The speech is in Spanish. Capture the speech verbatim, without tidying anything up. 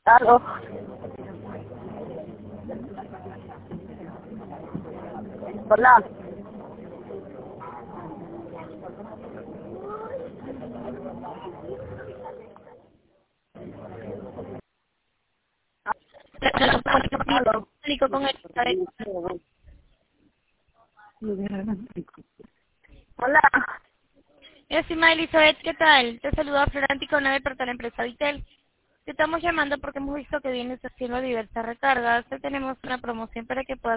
Aló. Hola. Aló. Explico con el Hola. Yo soy Miley Elizabeth, ¿qué tal? Te saluda Florante con la de la empresa Vitel. Te estamos llamando porque hemos visto que vienes haciendo diversas recargas. Te tenemos una promoción para que puedas